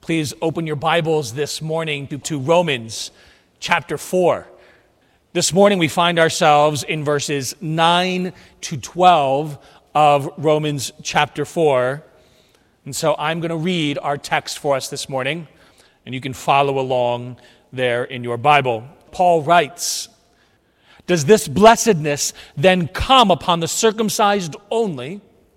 Please open your Bibles this morning to Romans chapter 4. This morning we find ourselves in verses 9 to 12 of Romans chapter 4. And so I'm going to read our text for us this morning, and you can follow along there in your Bible. Paul writes, "Does this blessedness then come upon the circumcised only,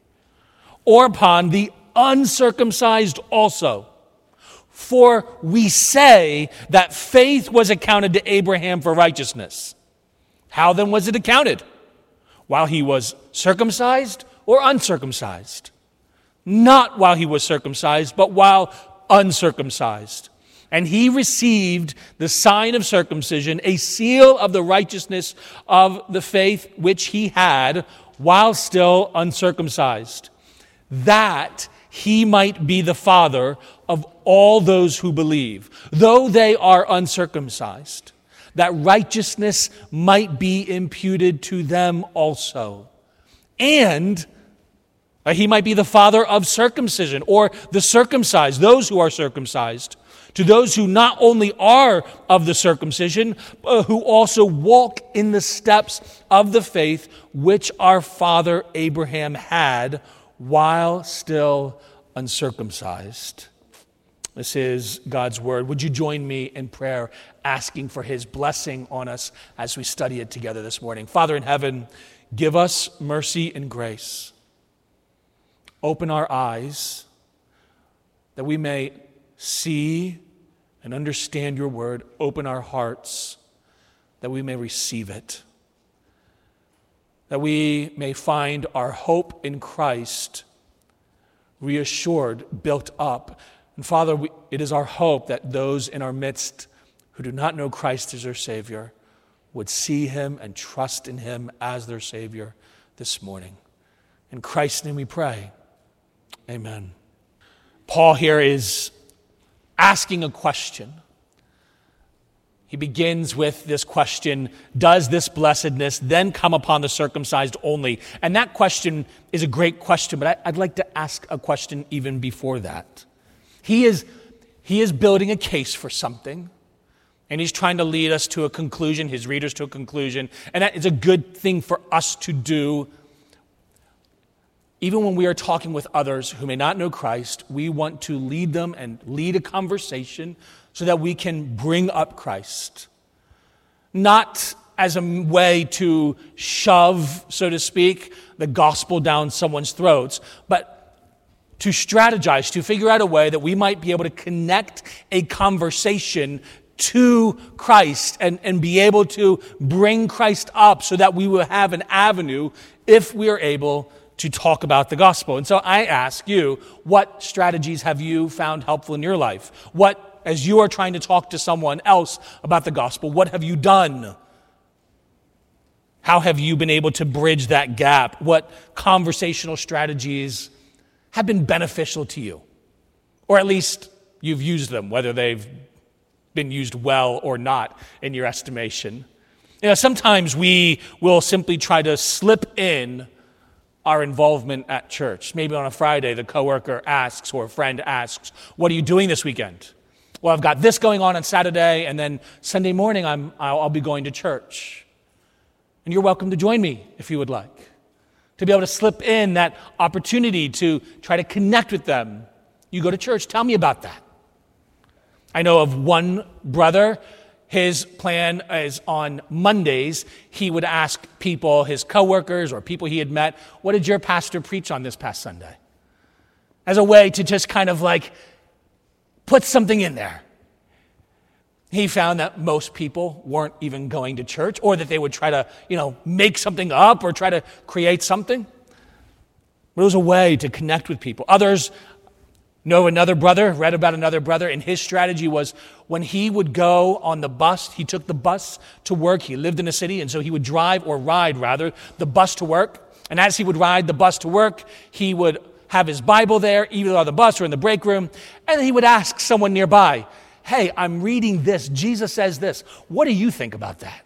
or upon the uncircumcised also? For we say that faith was accounted to Abraham for righteousness. How then was it accounted? While he was circumcised or uncircumcised? Not while he was circumcised, but while uncircumcised. And he received the sign of circumcision, a seal of the righteousness of the faith which he had while still uncircumcised, that he might be the father of all those who believe, though they are uncircumcised, that righteousness might be imputed to them also. And he might be the father of circumcision, or the circumcised, those who are circumcised, to those who not only are of the circumcision, but who also walk in the steps of the faith which our father Abraham had while still uncircumcised." This is God's word. Would you join me in prayer, asking for his blessing on us as we study it together this morning? Father in heaven, give us mercy and grace. Open our eyes that we may see and understand your word. Open our hearts that we may receive it, that we may find our hope in Christ reassured, built up. And Father, it is our hope that those in our midst who do not know Christ as their Savior would see him and trust in him as their Savior this morning. In Christ's name we pray. Amen. Paul here is asking a question. He begins with this question, does this blessedness then come upon the circumcised only? And that question is a great question, but I'd like to ask a question even before that. He is building a case for something, and he's trying to lead us to a conclusion, his readers to a conclusion, and that is a good thing for us to do. Even when we are talking with others who may not know Christ, we want to lead them and lead a conversation so that we can bring up Christ. Not as a way to shove, so to speak, the gospel down someone's throats, but to strategize, to figure out a way that we might be able to connect a conversation to Christ and be able to bring Christ up so that we will have an avenue if we are able to talk about the gospel. And so I ask you, what strategies have you found helpful in your life? As you are trying to talk to someone else about the gospel, what have you done? How have you been able to bridge that gap? What conversational strategies have been beneficial to you? Or at least you've used them, whether they've been used well or not in your estimation. Sometimes we will simply try to slip in our involvement at church. Maybe on a Friday, the coworker asks or a friend asks, "What are you doing this weekend?" "Well, I've got this going on Saturday, and then Sunday morning I'll be going to church. And you're welcome to join me if you would like." To be able to slip in that opportunity to try to connect with them. "You go to church, tell me about that." I know of one brother. His plan is on Mondays, he would ask people, his coworkers or people he had met, "What did your pastor preach on this past Sunday?" As a way to just kind of like put something in there. He found that most people weren't even going to church, or that they would try to, make something up or try to create something. But it was a way to connect with people. Others read about another brother, and his strategy was when he would go on the bus, he took the bus to work. He lived in a city, and so he would ride the bus to work. And as he would ride the bus to work, he would have his Bible there, either on the bus or in the break room, and he would ask someone nearby, "Hey, I'm reading this. Jesus says this. What do you think about that?"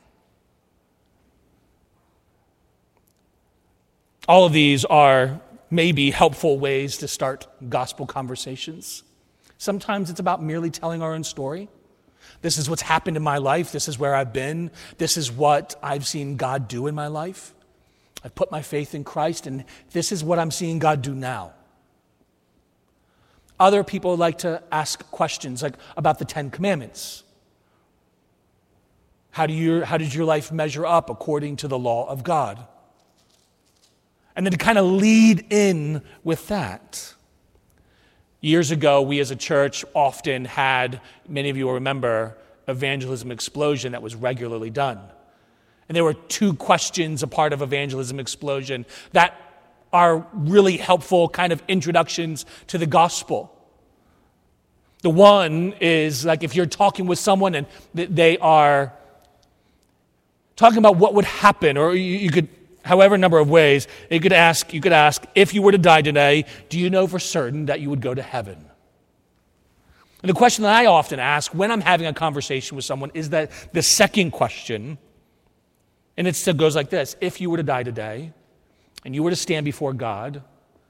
All of these are maybe helpful ways to start gospel conversations. Sometimes it's about merely telling our own story. This is what's happened in my life. This is where I've been. This is what I've seen God do in my life. I've put my faith in Christ, and this is what I'm seeing God do now. Other people like to ask questions like about the Ten Commandments. How did your life measure up according to the law of God? And then to kind of lead in with that. Years ago, we as a church often had, many of you will remember, Evangelism Explosion that was regularly done. And there were 2 questions a part of Evangelism Explosion that are really helpful kind of introductions to the gospel. The one is like if you're talking with someone and they are talking about what would happen, or you could, however number of ways, you could ask, if you were to die today, do you know for certain that you would go to heaven? And the question that I often ask when I'm having a conversation with someone is that the second question, and it still goes like this: if you were to die today and you were to stand before God,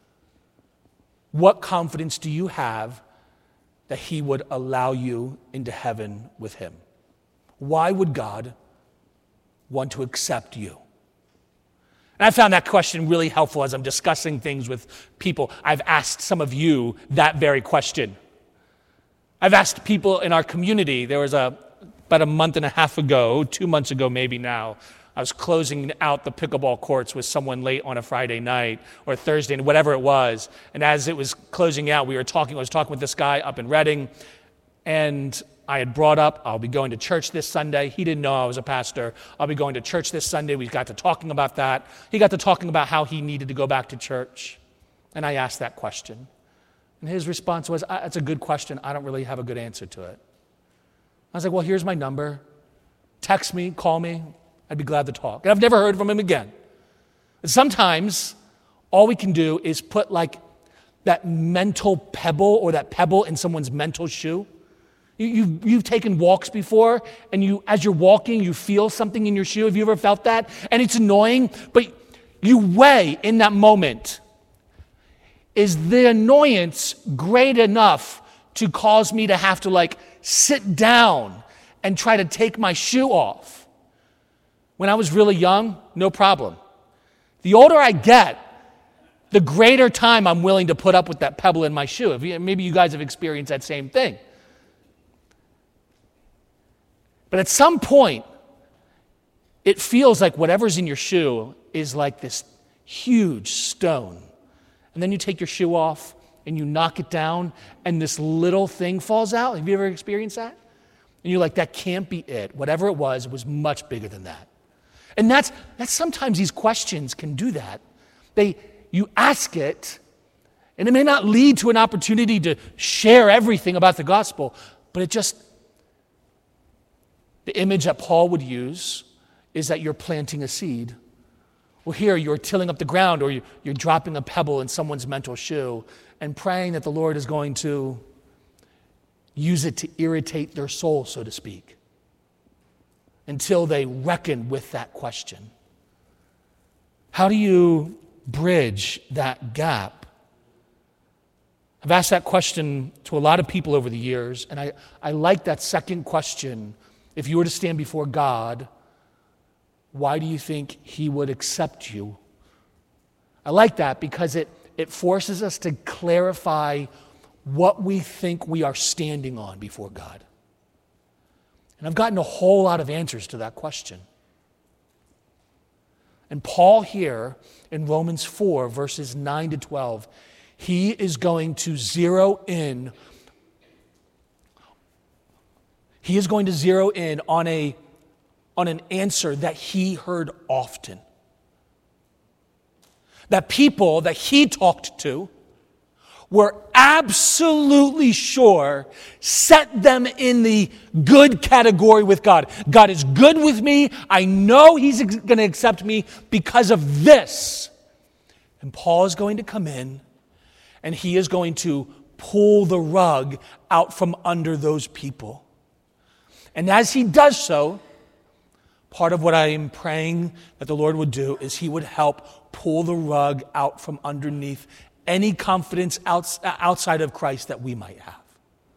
what confidence do you have that he would allow you into heaven with him? Why would God want to accept you? And I found that question really helpful as I'm discussing things with people. I've asked some of you that very question. I've asked people in our community. There was about a month and a half ago, 2 months ago maybe now, I was closing out the pickleball courts with someone late on a Friday night or Thursday, whatever it was. And as it was closing out, I was talking with this guy up in Reading, and I had brought up, I'll be going to church this Sunday. He didn't know I was a pastor. I'll be going to church this Sunday. We got to talking about that. He got to talking about how he needed to go back to church. And I asked that question. And his response was, "It's a good question. I don't really have a good answer to it." I was like, "Well, here's my number. Text me, call me. I'd be glad to talk." And I've never heard from him again. And sometimes all we can do is put like that mental pebble or that pebble in someone's mental shoe. You've taken walks before, and as you're walking, you feel something in your shoe. Have you ever felt that? And it's annoying, but you weigh in that moment. Is the annoyance great enough to cause me to have to like sit down and try to take my shoe off? When I was really young, no problem. The older I get, the greater time I'm willing to put up with that pebble in my shoe. Maybe you guys have experienced that same thing. But at some point, it feels like whatever's in your shoe is like this huge stone. And then you take your shoe off and you knock it down and this little thing falls out. Have you ever experienced that? And you're like, that can't be it. Whatever it was much bigger than that. And that's sometimes these questions can do that. You ask it, and it may not lead to an opportunity to share everything about the gospel, but the image that Paul would use is that you're planting a seed. Well, here you're tilling up the ground, or you're dropping a pebble in someone's mental shoe and praying that the Lord is going to use it to irritate their soul, so to speak, until they reckon with that question. How do you bridge that gap? I've asked that question to a lot of people over the years, and I like that second question. If you were to stand before God, why do you think he would accept you? I like that because it forces us to clarify what we think we are standing on before God. And I've gotten a whole lot of answers to that question. And Paul here in Romans 4, verses 9 to 12, he is going to zero in. He is going to zero in on an answer that he heard often. That people that he talked to were absolutely sure set them in the good category with God. God is good with me. I know he's going to accept me because of this. And Paul is going to come in and he is going to pull the rug out from under those people. And as he does so, part of what I am praying that the Lord would do is he would help pull the rug out from underneath any confidence outside of Christ that we might have.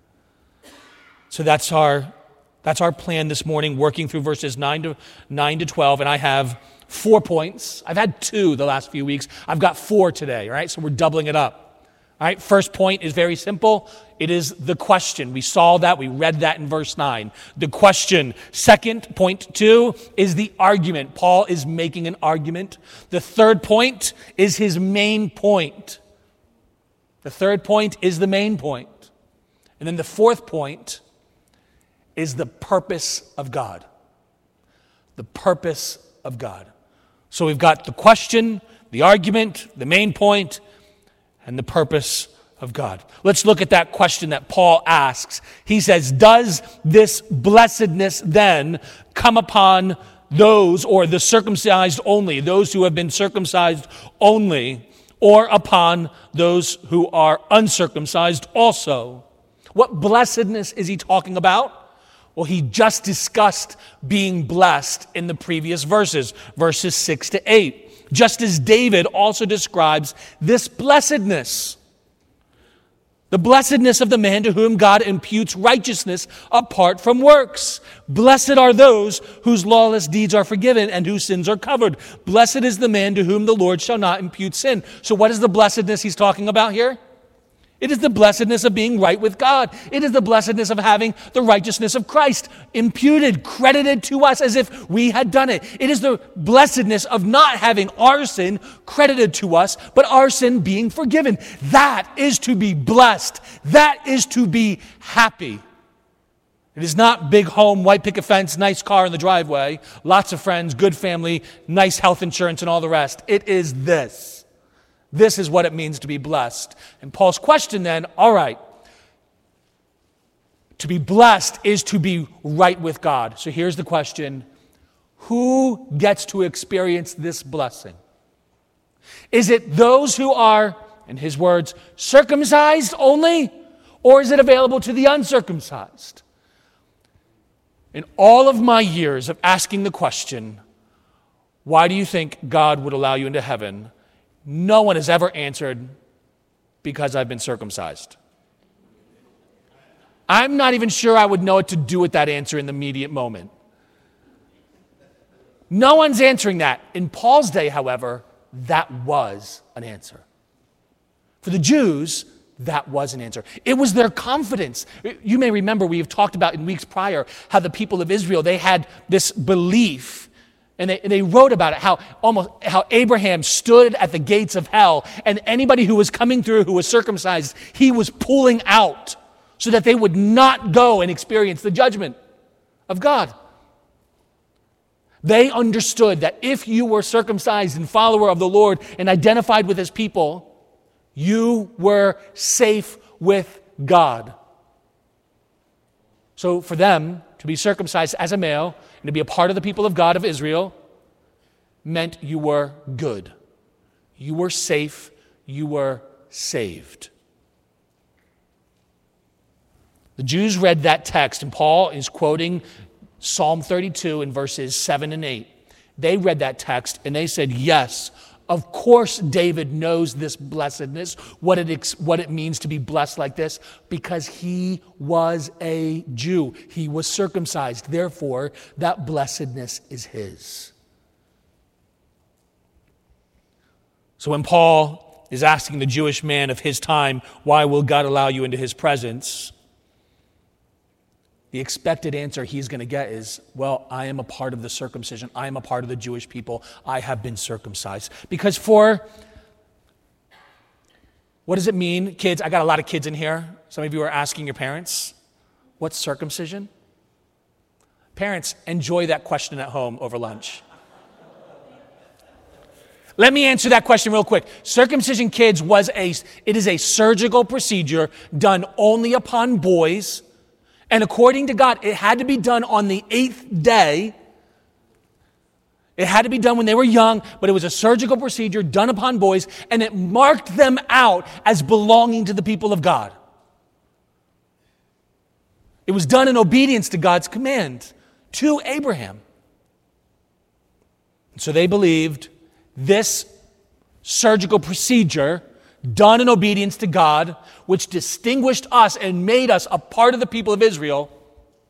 So that's our plan this morning, working through verses 9 to 12, and I have 4 points. I've had 2 the last few weeks. I've got 4 today, all right? So we're doubling it up. All right, first point is very simple. It is the question. We saw that. We read that in verse 9. The question. Second, point 2, is the argument. Paul is making an argument. The third point is his main point. The third point is the main point. And then the fourth point is the purpose of God. The purpose of God. So we've got the question, the argument, the main point, and the purpose of God. Let's look at that question that Paul asks. He says, does this blessedness then come upon those, or the circumcised only, those who have been circumcised only, or upon those who are uncircumcised also? What blessedness is he talking about? Well, he just discussed being blessed in the previous verses 6 to 8. Just as David also describes this blessedness. The blessedness of the man to whom God imputes righteousness apart from works. Blessed are those whose lawless deeds are forgiven and whose sins are covered. Blessed is the man to whom the Lord shall not impute sin. So what is the blessedness he's talking about here? It is the blessedness of being right with God. It is the blessedness of having the righteousness of Christ imputed, credited to us as if we had done it. It is the blessedness of not having our sin credited to us, but our sin being forgiven. That is to be blessed. That is to be happy. It is not big home, white picket fence, nice car in the driveway, lots of friends, good family, nice health insurance, and all the rest. It is this. This is what it means to be blessed. And Paul's question then, all right, to be blessed is to be right with God. So here's the question. Who gets to experience this blessing? Is it those who are, in his words, circumcised only? Or is it available to the uncircumcised? In all of my years of asking the question, why do you think God would allow you into heaven? No one has ever answered, because I've been circumcised. I'm not even sure I would know what to do with that answer in the immediate moment. No one's answering that. In Paul's day, however, that was an answer. For the Jews, that was an answer. It was their confidence. You may remember we have talked about in weeks prior how the people of Israel, they had this belief. And they wrote about it, how Abraham stood at the gates of hell, and anybody who was coming through who was circumcised, he was pulling out so that they would not go and experience the judgment of God. They understood that if you were circumcised and follower of the Lord and identified with his people, you were safe with God. So for them to be circumcised as a male and to be a part of the people of God of Israel meant you were good. You were safe. You were saved. The Jews read that text, and Paul is quoting Psalm 32 in verses 7 and 8. They read that text, and they said, yes, of course David knows this blessedness, what it means to be blessed like this, because he was a Jew. He was circumcised. Therefore, that blessedness is his. So when Paul is asking the Jewish man of his time, why will God allow you into his presence? The expected answer he's going to get is, well, I am a part of the circumcision. I am a part of the Jewish people. I have been circumcised. Because what does it mean? Kids, I got a lot of kids in here. Some of you are asking your parents, what's circumcision? Parents, enjoy that question at home over lunch. Let me answer that question real quick. Circumcision, kids, it is a surgical procedure done only upon boys. And according to God, it had to be done on the 8th day. It had to be done when they were young, but it was a surgical procedure done upon boys, and it marked them out as belonging to the people of God. It was done in obedience to God's command to Abraham. So they believed this surgical procedure done in obedience to God, which distinguished us and made us a part of the people of Israel,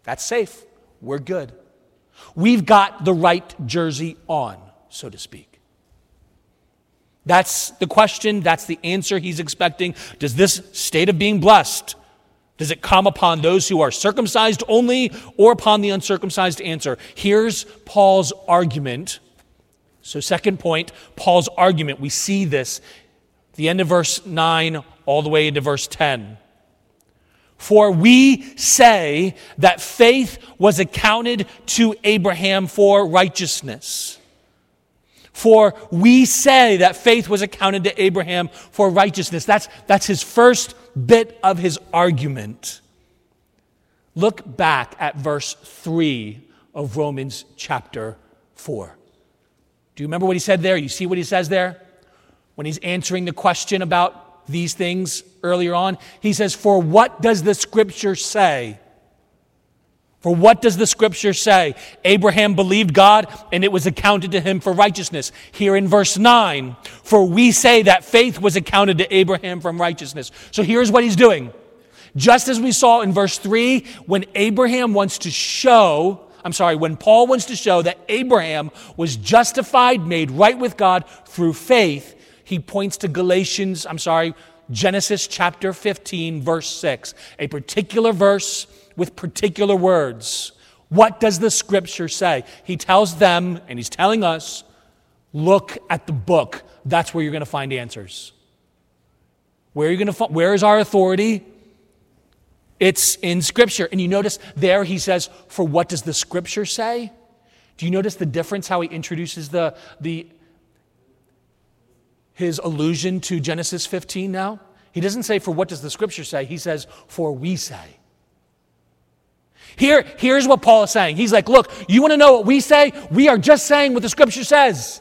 That's safe. We're good. We've got the right jersey on, so to speak. That's the question. That's the answer he's expecting. Does this state of being blessed, does it come upon those who are circumcised only or upon the uncircumcised? Answer. Here's Paul's argument. So second point, Paul's argument. We see this at the end of verse 9 all the way into verse 10. For we say that faith was accounted to Abraham for righteousness. For we say that faith was accounted to Abraham for righteousness. That's his first bit of his argument. Look back at verse 3 of Romans chapter 4. Do you remember what he said there? You see what he says there? When he's answering the question about these things earlier on, he says, for what does the scripture say? For what does the scripture say? Abraham believed God, and it was accounted to him for righteousness. Here in verse 9, for we say that faith was accounted to Abraham from righteousness. So here's what he's doing. Just as we saw in verse 3, when Paul wants to show that Abraham was justified, made right with God through faith, he points to Genesis chapter 15, verse 6, a particular verse with particular words. What does the scripture say? He tells them, and he's telling us, look at the book. That's where you're going to find answers. Where is our authority? It's in scripture. And you notice there he says, for what does the scripture say? Do you notice the difference how he introduces his allusion to Genesis 15 now? He doesn't say, for what does the scripture say? He says, for we say. Here's what Paul is saying. He's like, look, you want to know what we say? We are just saying what the scripture says.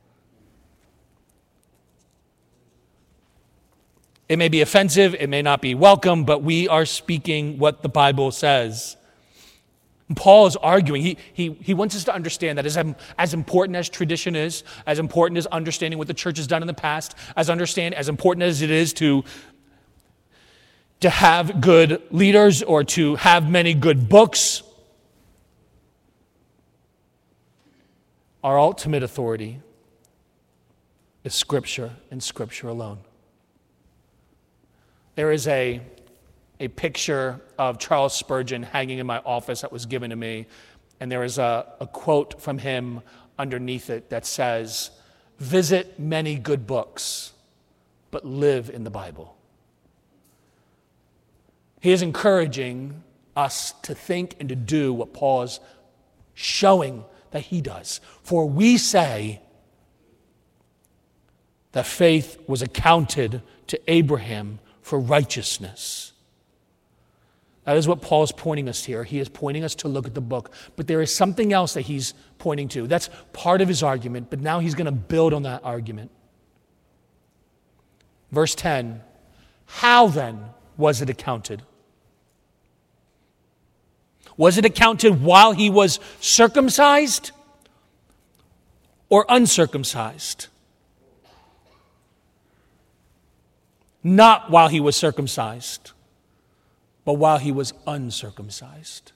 It may be offensive, it may not be welcome, but we are speaking what the Bible says. And Paul is arguing. He wants us to understand that as important as tradition is, as important as understanding what the church has done in the past, as important as it is to have good leaders or to have many good books, our ultimate authority is Scripture and Scripture alone. There is a picture of Charles Spurgeon hanging in my office that was given to me, and there is a quote from him underneath it that says, visit many good books, but live in the Bible. He is encouraging us to think and to do what Paul is showing that he does. For we say that faith was accounted to Abraham for righteousness. That is what Paul is pointing us here. He is pointing us to look at the book. But there is something else that he's pointing to. That's part of his argument, but now he's going to build on that argument. Verse 10, how then was it accounted? Was it accounted while he was circumcised or uncircumcised? Not while he was circumcised, but while he was uncircumcised.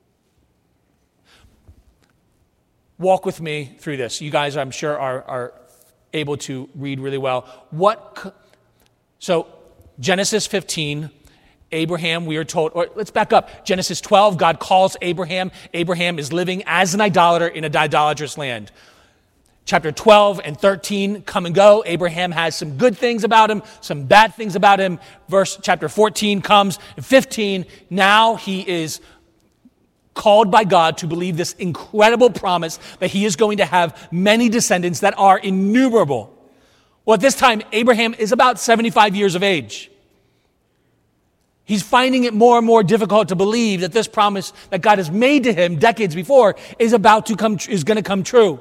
Walk with me through this. You guys, I'm sure, are able to read really well. So, Genesis 15, Abraham, we are told, or let's back up. Genesis 12, God calls Abraham. Abraham is living as an idolater in an idolatrous land. Chapter 12 and 13 come and go. Abraham has some good things about him, some bad things about him. Chapter 14 comes, and 15, now he is called by God to believe this incredible promise that he is going to have many descendants that are innumerable. Well, at this time, Abraham is about 75 years of age. He's finding it more and more difficult to believe that this promise that God has made to him decades before is going to come true.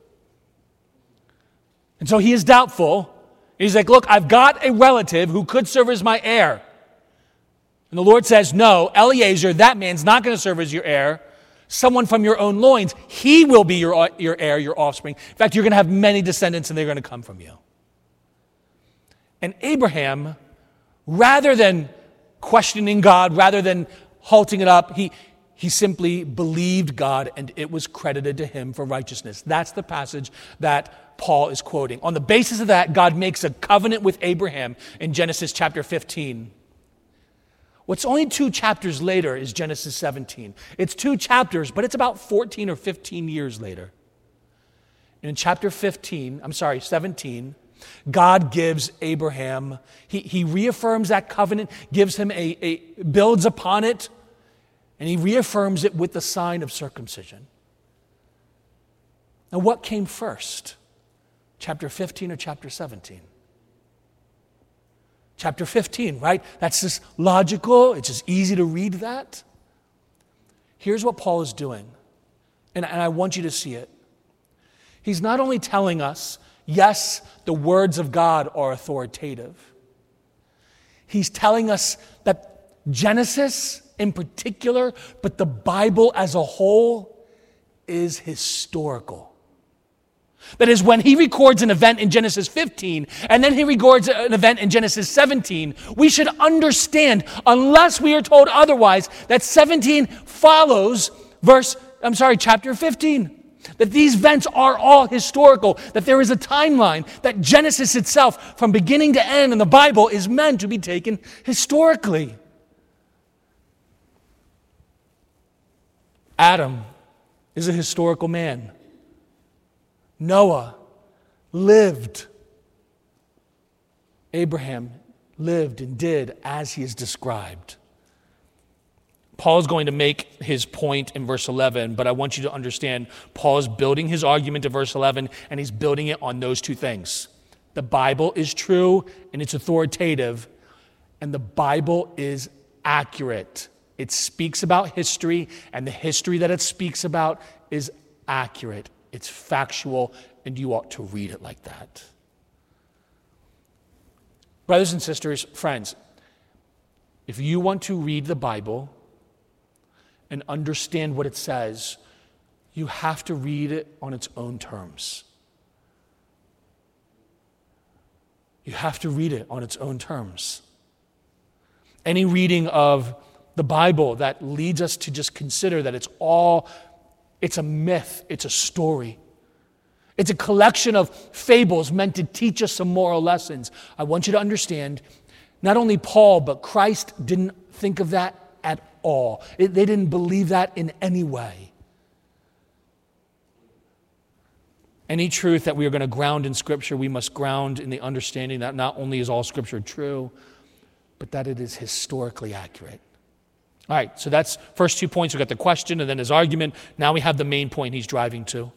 And so he is doubtful. He's like, look, I've got a relative who could serve as my heir. And the Lord says, no, Eliezer, that man's not going to serve as your heir. Someone from your own loins, he will be your heir, your offspring. In fact, you're going to have many descendants and they're going to come from you. And Abraham, rather than questioning God, rather than halting it up, He simply believed God and it was credited to him for righteousness. That's the passage that Paul is quoting. On the basis of that, God makes a covenant with Abraham in Genesis chapter 15. What's only 2 chapters later is Genesis 17. It's 2 chapters, but it's about 14 or 15 years later. And in chapter 17, God gives Abraham, he reaffirms that covenant, gives him builds upon it, and he reaffirms it with the sign of circumcision. Now, what came first? Chapter 15 or chapter 17? Chapter 15, right? That's just logical. It's just easy to read that. Here's what Paul is doing, and I want you to see it. He's not only telling us, yes, the words of God are authoritative. He's telling us that Genesis in particular, but the Bible as a whole, is historical. That is, when he records an event in Genesis 15, and then he records an event in Genesis 17, we should understand, unless we are told otherwise, that 17 follows chapter 15. That these events are all historical, that there is a timeline, that Genesis itself, from beginning to end in the Bible, is meant to be taken historically. Adam is a historical man. Noah lived. Abraham lived and did as he is described. Paul is going to make his point in verse 11, but I want you to understand Paul is building his argument to verse 11, and he's building it on those 2 things. The Bible is true and it's authoritative, and the Bible is accurate. It speaks about history, and the history that it speaks about is accurate. It's factual, and you ought to read it like that. Brothers and sisters, friends, if you want to read the Bible and understand what it says, you have to read it on its own terms. You have to read it on its own terms. Any reading of the Bible that leads us to just consider that it's a myth, it's a story. It's a collection of fables meant to teach us some moral lessons. I want you to understand, not only Paul, but Christ didn't think of that at all. They didn't believe that in any way. Any truth that we are going to ground in Scripture, we must ground in the understanding that not only is all Scripture true, but that it is historically accurate. All right, so that's first 2 points. We've got the question and then his argument. Now we have the main point he's driving to.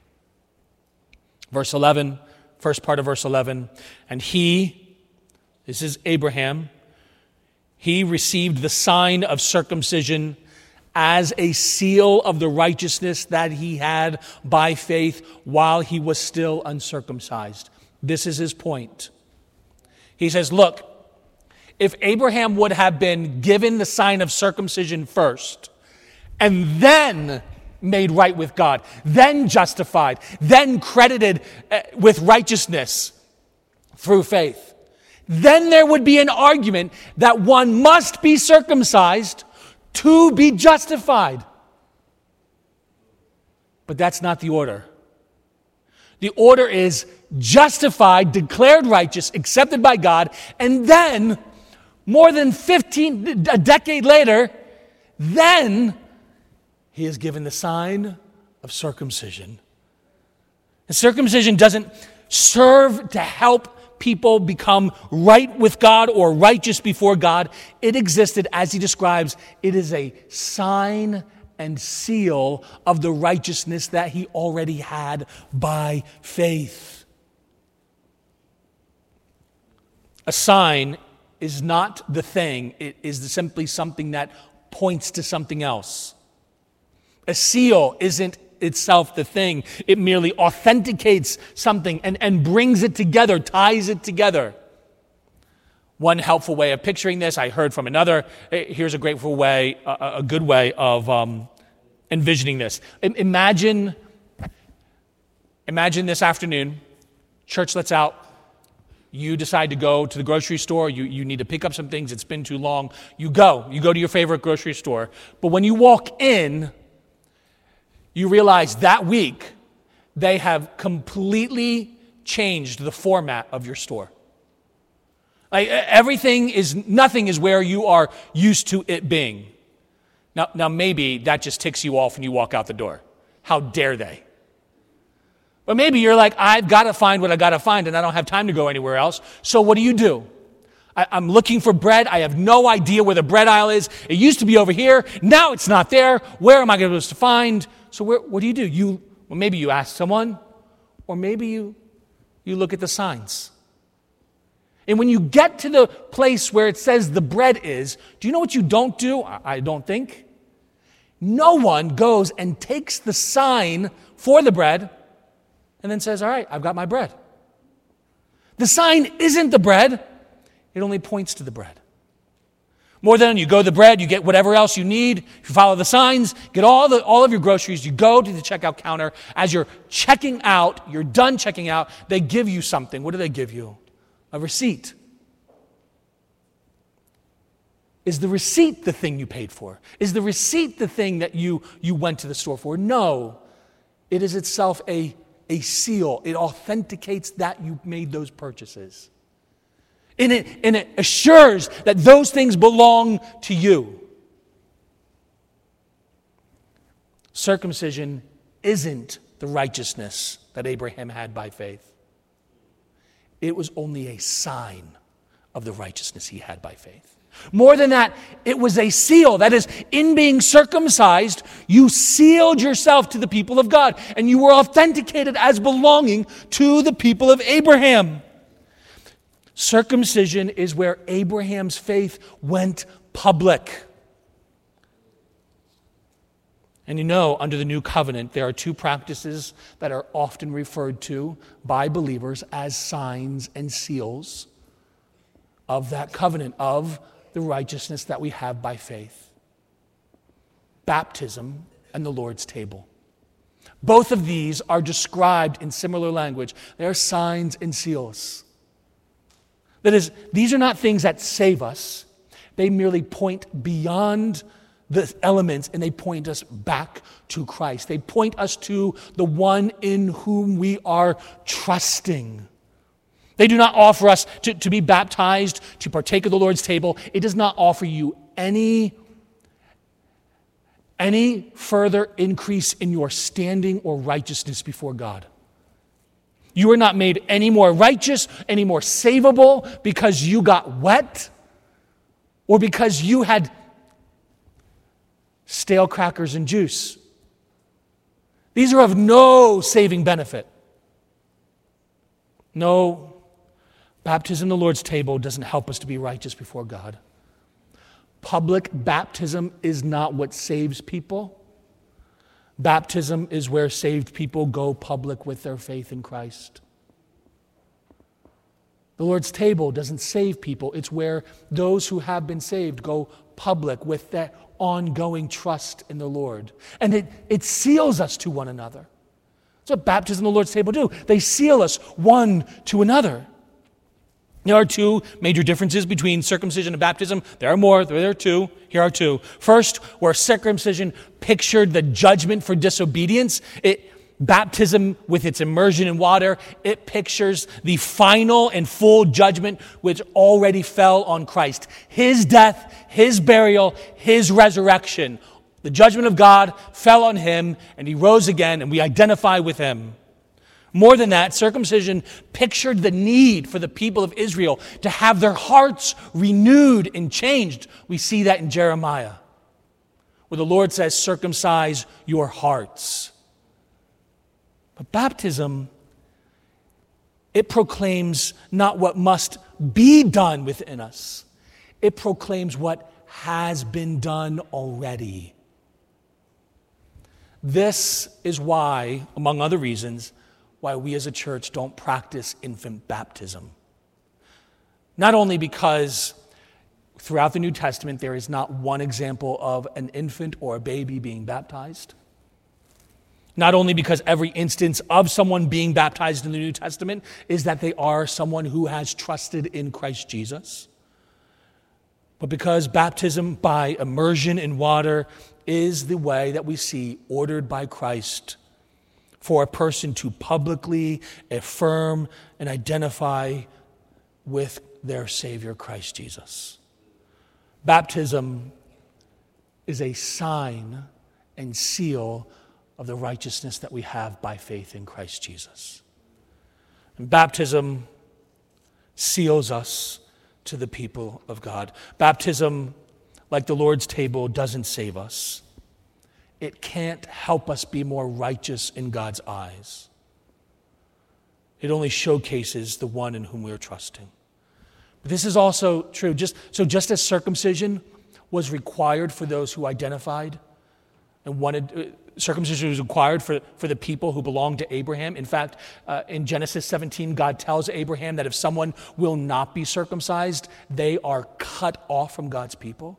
Verse 11, first part of verse 11. And this is Abraham, he received the sign of circumcision as a seal of the righteousness that he had by faith while he was still uncircumcised. This is his point. He says, look, if Abraham would have been given the sign of circumcision first, and then made right with God, then justified, then credited with righteousness through faith, then there would be an argument that one must be circumcised to be justified. But that's not the order. The order is justified, declared righteous, accepted by God, and then, more than a decade later, then he is given the sign of circumcision. And circumcision doesn't serve to help people become right with God or righteous before God. It existed, as he describes, it is a sign and seal of the righteousness that he already had by faith. A sign is not the thing. It is simply something that points to something else. A seal isn't itself the thing. It merely authenticates something and brings it together, ties it together. One helpful way of picturing this, I heard from another. Here's a grateful way, a good way of envisioning this. Imagine this afternoon, church lets out, You decide to go to the grocery store. You need to pick up some things. It's been too long. You go to your favorite grocery store. But when you walk in, you realize that week they have completely changed the format of your store. Like nothing is where you are used to it being. Now maybe that just ticks you off when you walk out the door. How dare they? But maybe you're like, I've got to find what I got to find, and I don't have time to go anywhere else. So what do? I'm looking for bread. I have no idea where the bread aisle is. It used to be over here. Now it's not there. Where am I supposed to find? So what do? Maybe you ask someone, or maybe you look at the signs. And when you get to the place where it says the bread is, do you know what you don't do? I don't think. No one goes and takes the sign for the bread and then says, all right, I've got my bread. The sign isn't the bread. It only points to the bread. More than you go to the bread, you get whatever else you need. If you follow the signs, get all of your groceries. You go to the checkout counter. As you're checking out, you're done checking out, they give you something. What do they give you? A receipt. Is the receipt the thing you paid for? Is the receipt the thing that you went to the store for? No. It is itself a seal. It authenticates that you made those purchases. And it assures that those things belong to you. Circumcision isn't the righteousness that Abraham had by faith. It was only a sign of the righteousness he had by faith. More than that, it was a seal. That is, in being circumcised, you sealed yourself to the people of God, and you were authenticated as belonging to the people of Abraham. Circumcision is where Abraham's faith went public. And under the new covenant, there are two practices that are often referred to by believers as signs and seals of that covenant, of the righteousness that we have by faith. Baptism and the Lord's table. Both of these are described in similar language. They are signs and seals. That is, these are not things that save us. They merely point beyond the elements and they point us back to Christ. They point us to the one in whom we are trusting. They do not offer us to be baptized, to partake of the Lord's table. It does not offer you any further increase in your standing or righteousness before God. You are not made any more righteous, any more savable because you got wet or because you had stale crackers and juice. These are of no saving benefit. No, baptism, the Lord's table, doesn't help us to be righteous before God. Public baptism is not what saves people. Baptism is where saved people go public with their faith in Christ. The Lord's table doesn't save people. It's where those who have been saved go public with that ongoing trust in the Lord. And it seals us to one another. That's what baptism and the Lord's table do. They seal us one to another. There are two major differences between circumcision and baptism. There are more. There are two. Here are two. First, where circumcision pictured the judgment for disobedience, baptism with its immersion in water, it pictures the final and full judgment which already fell on Christ. His death, his burial, his resurrection. The judgment of God fell on him and he rose again and we identify with him. More than that, circumcision pictured the need for the people of Israel to have their hearts renewed and changed. We see that in Jeremiah, where the Lord says, circumcise your hearts. But baptism, it proclaims not what must be done within us. It proclaims what has been done already. This is why, among other reasons, why we as a church don't practice infant baptism. Not only because throughout the New Testament there is not one example of an infant or a baby being baptized. Not only because every instance of someone being baptized in the New Testament is that they are someone who has trusted in Christ Jesus, but because baptism by immersion in water is the way that we see ordered by Christ for a person to publicly affirm and identify with their Savior, Christ Jesus. Baptism is a sign and seal of the righteousness that we have by faith in Christ Jesus. And baptism seals us to the people of God. Baptism, like the Lord's table, doesn't save us. It can't help us be more righteous in God's eyes. It only showcases the one in whom we are trusting. But this is also true. Just as circumcision was required for those who identified and wanted, circumcision was required for the people who belonged to Abraham. In fact, in Genesis 17, God tells Abraham that if someone will not be circumcised, they are cut off from God's people.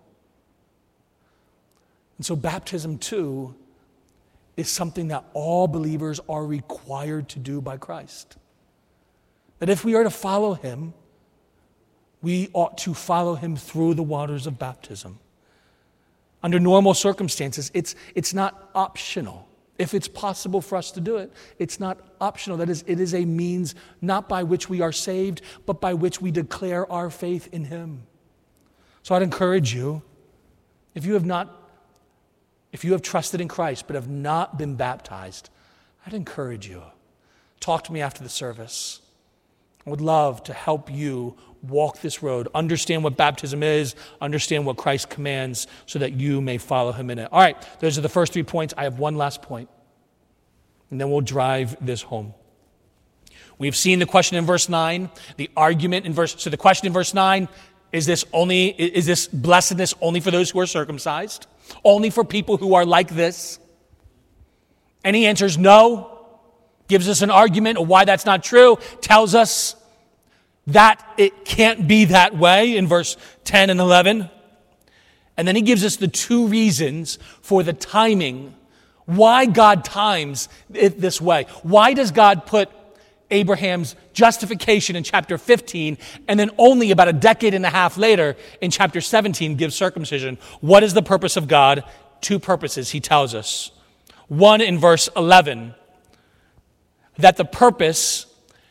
And so baptism, too, is something that all believers are required to do by Christ. That if we are to follow him, we ought to follow him through the waters of baptism. Under normal circumstances, it's not optional. If it's possible for us to do it, it's not optional. That is, it is a means not by which we are saved, but by which we declare our faith in him. So I'd encourage you, if you have trusted in Christ but have not been baptized, I'd encourage you, talk to me after the service. I would love to help you walk this road, understand what baptism is, understand what Christ commands, so that you may follow him in it. All right, those are the first 3 points. I have one last point, and then we'll drive this home. We've seen the question in verse 9, the argument in so the question in verse 9, is this blessedness only for those who are circumcised? Only for people who are like this? And he answers no, gives us an argument of why that's not true, tells us that it can't be that way in verse 10 and 11. And then he gives us the 2 reasons for the timing, why God times it this way. Why does God put Abraham's justification in chapter 15 and then only about a decade and a half later in chapter 17 gives circumcision? What is the purpose of God? 2 purposes, he tells us. One in verse 11, that the purpose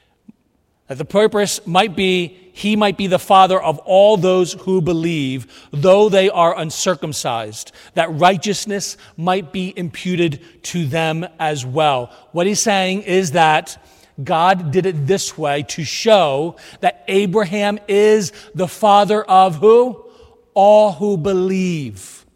might be, he might be the father of all those who believe, though they are uncircumcised, that righteousness might be imputed to them as well. What he's saying is that God did it this way to show that Abraham is the father of who? All who believe.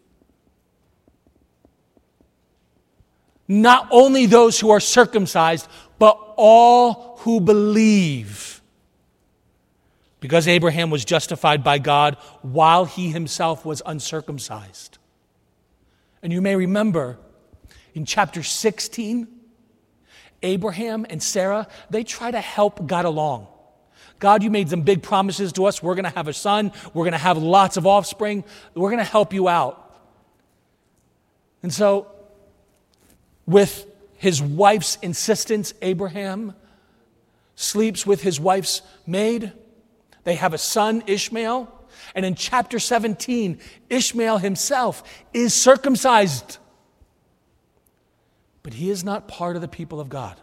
Not only those who are circumcised, but all who believe. Because Abraham was justified by God while he himself was uncircumcised. And you may remember in chapter 16, Abraham and Sarah, they try to help God along. God, you made some big promises to us. We're going to have a son. We're going to have lots of offspring. We're going to help you out. And so, with his wife's insistence, Abraham sleeps with his wife's maid. They have a son, Ishmael. And in chapter 17, Ishmael himself is circumcised. But he is not part of the people of God.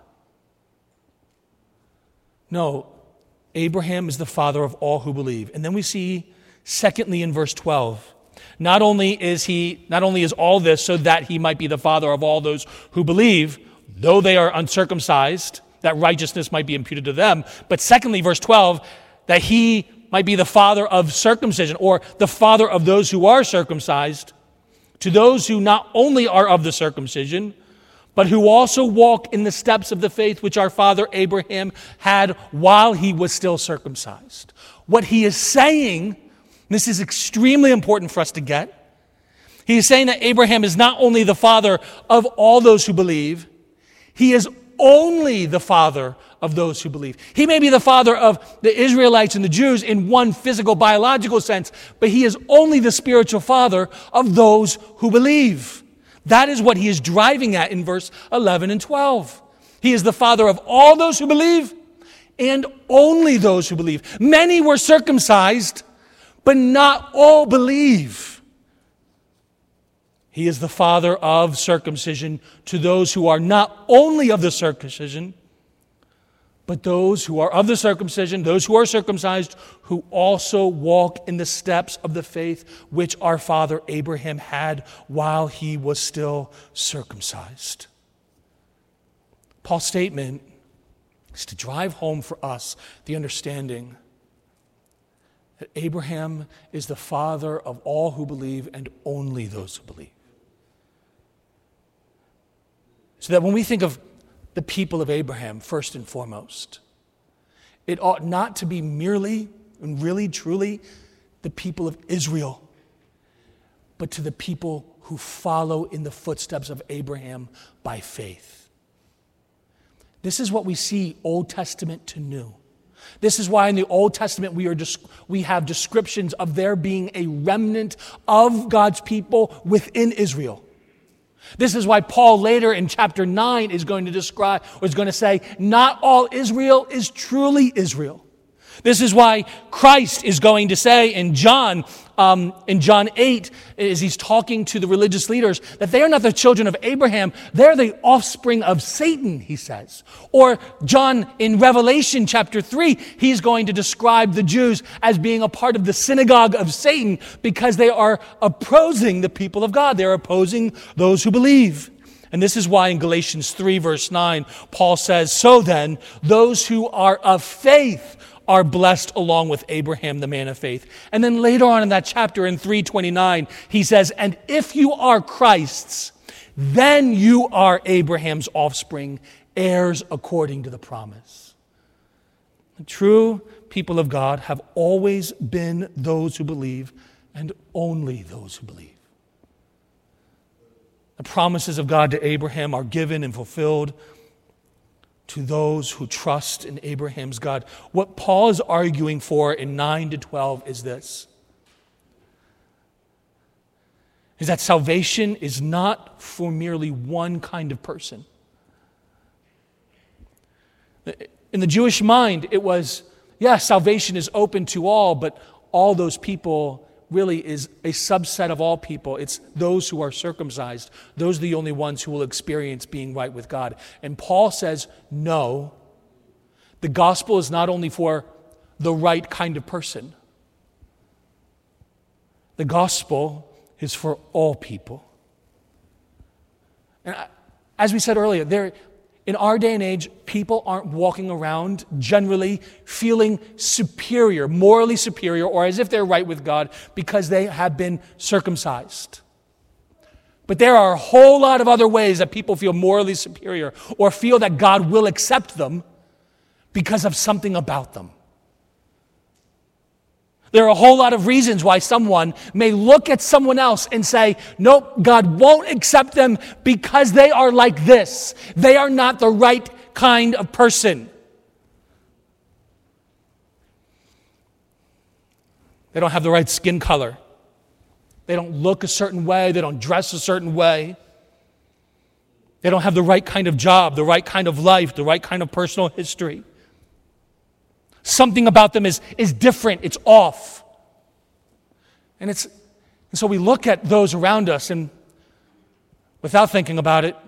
No, Abraham is the father of all who believe. And then we see, secondly, in verse 12, not only is all this so that he might be the father of all those who believe, though they are uncircumcised, that righteousness might be imputed to them. But secondly, verse 12, that he might be the father of circumcision, or the father of those who are circumcised, to those who not only are of the circumcision, but who also walk in the steps of the faith which our father Abraham had while he was still circumcised. What he is saying, this is extremely important for us to get, he is saying that Abraham is not only the father of all those who believe, he is only the father of those who believe. He may be the father of the Israelites and the Jews in one physical, biological sense, but he is only the spiritual father of those who believe. That is what he is driving at in verse 11 and 12. He is the Father of all those who believe and only those who believe. Many were circumcised, but not all believe. He is the Father of circumcision to those who are not only of the circumcision, but those who are of the circumcision, those who are circumcised, who also walk in the steps of the faith which our father Abraham had while he was still circumcised. Paul's statement is to drive home for us the understanding that Abraham is the father of all who believe and only those who believe. So that when we think of the people of Abraham, first and foremost, it ought not to be merely and really truly the people of Israel, but to the people who follow in the footsteps of Abraham by faith. This is what we see Old Testament to New. This is why in the Old Testament we have descriptions of there being a remnant of God's people within Israel. This is why Paul later in chapter 9 is going to say, not all Israel is truly Israel. This is why Christ is going to say in John 8, as he's talking to the religious leaders, that they are not the children of Abraham, they're the offspring of Satan, he says. Or John in Revelation chapter 3, he's going to describe the Jews as being a part of the synagogue of Satan because they are opposing the people of God. They're opposing those who believe. And this is why in Galatians 3 verse 9, Paul says, so then, those who are of faith are blessed along with Abraham, the man of faith. And then later on in that chapter in 3:29, he says, and if you are Christ's, then you are Abraham's offspring, heirs according to the promise. The true people of God have always been those who believe and only those who believe. The promises of God to Abraham are given and fulfilled to those who trust in Abraham's God. What Paul is arguing for in 9 to 12 is this, is that salvation is not for merely one kind of person. In the Jewish mind, it was, salvation is open to all, but all those people really is a subset of all people. It's those who are circumcised. Those are the only ones who will experience being right with God. And Paul says, no, the gospel is not only for the right kind of person. The gospel is for all people. And as we said earlier, in our day and age, people aren't walking around generally feeling superior, morally superior, or as if they're right with God because they have been circumcised. But there are a whole lot of other ways that people feel morally superior or feel that God will accept them because of something about them. There are a whole lot of reasons why someone may look at someone else and say, nope, God won't accept them because they are like this. They are not the right kind of person. They don't have the right skin color. They don't look a certain way. They don't dress a certain way. They don't have the right kind of job, the right kind of life, the right kind of personal history. Something about them is different. It's off. And so we look at those around us and without thinking about it,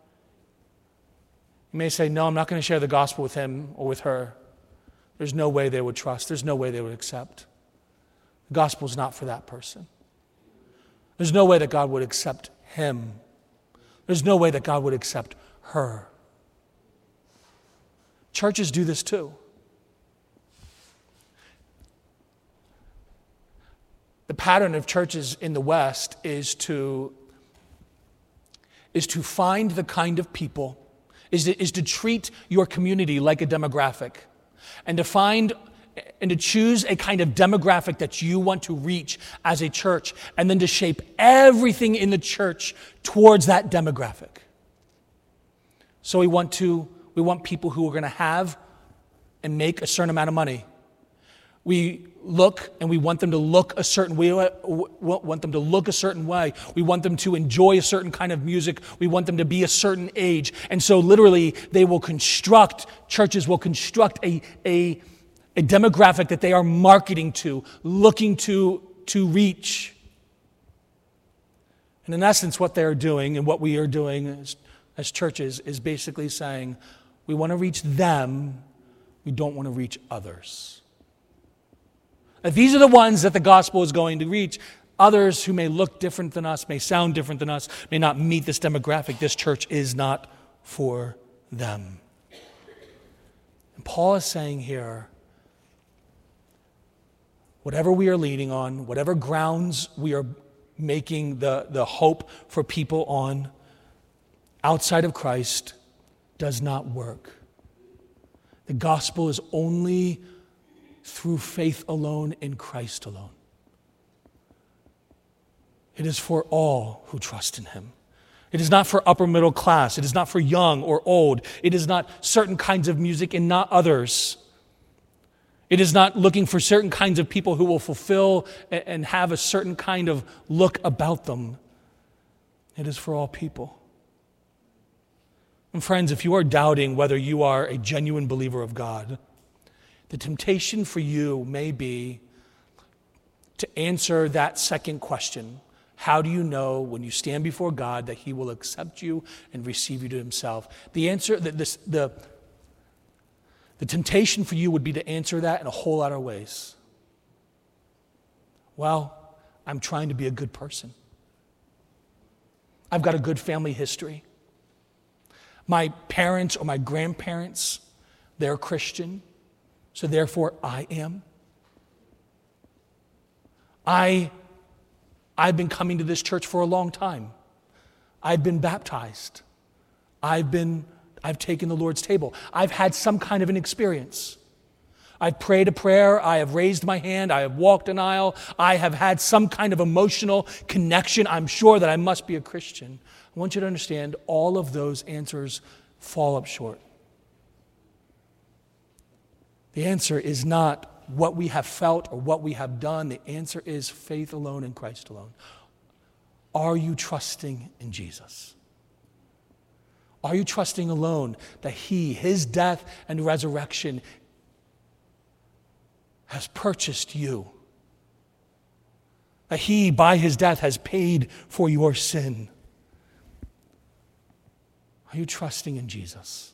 you may say, no, I'm not going to share the gospel with him or with her. There's no way they would trust. There's no way they would accept. The gospel is not for that person. There's no way that God would accept him. There's no way that God would accept her. Churches do this too. The pattern of churches in the West is to find the kind of people, is to treat your community like a demographic, and to choose a kind of demographic that you want to reach as a church, and then to shape everything in the church towards that demographic. So we want people who are going to have and make a certain amount of money. We look and we want them to look a certain way. Want them to look a certain way. We want them to enjoy a certain kind of music. We want them to be a certain age. And so literally churches will construct a demographic that they are marketing to, looking to reach. And in essence, what they are doing and what we are doing as churches is basically saying, we want to reach them, we don't want to reach others. These are the ones that the gospel is going to reach. Others who may look different than us, may sound different than us, may not meet this demographic. This church is not for them. And Paul is saying here, whatever we are leaning on, whatever grounds we are making the hope for people on outside of Christ does not work. The gospel is only through faith alone in Christ alone. It is for all who trust in him. It is not for upper middle class. It is not for young or old. It is not certain kinds of music and not others. It is not looking for certain kinds of people who will fulfill and have a certain kind of look about them. It is for all people. And friends, if you are doubting whether you are a genuine believer of God, the temptation for you may be to answer that second question. How do you know when you stand before God that he will accept you and receive you to himself? The answer, the temptation for you would be to answer that in a whole lot of ways. Well, I'm trying to be a good person. I've got a good family history. My parents or my grandparents, they're Christian, so therefore I am. I've been coming to this church for a long time. I've been baptized. I've taken the Lord's table. I've had some kind of an experience. I've prayed a prayer. I have raised my hand. I have walked an aisle. I have had some kind of emotional connection. I'm sure that I must be a Christian. I want you to understand all of those answers fall up short. The answer is not what we have felt or what we have done. The answer is faith alone in Christ alone. Are you trusting in Jesus? Are you trusting alone that his death and resurrection has purchased you? That he, by his death, has paid for your sin? Are you trusting in Jesus?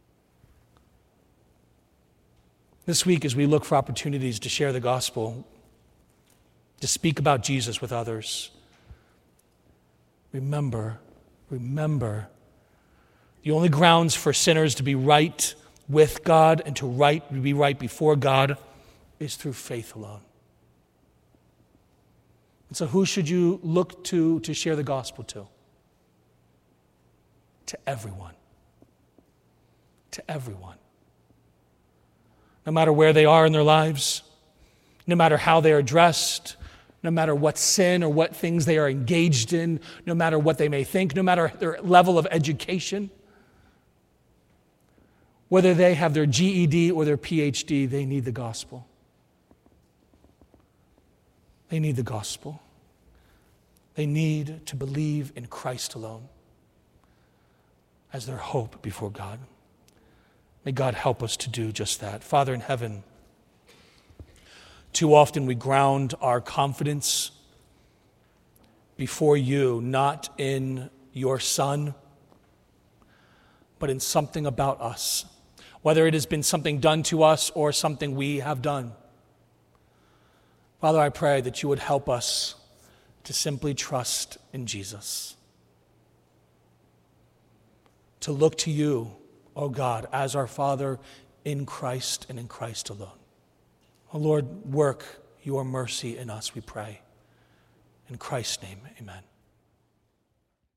This week, as we look for opportunities to share the gospel, to speak about Jesus with others, remember, the only grounds for sinners to be right with God and to be right before God is through faith alone. And so who should you look to share the gospel to? To everyone. To everyone. No matter where they are in their lives, no matter how they are dressed, no matter what sin or what things they are engaged in, no matter what they may think, no matter their level of education, whether they have their GED or their PhD, they need the gospel. They need the gospel. They need to believe in Christ alone as their hope before God. May God help us to do just that. Father in heaven, too often we ground our confidence before you, not in your Son, but in something about us, whether it has been something done to us or something we have done. Father, I pray that you would help us to simply trust in Jesus, to look to you, O God, as our Father in Christ and in Christ alone. O Lord, work your mercy in us, we pray. In Christ's name, amen.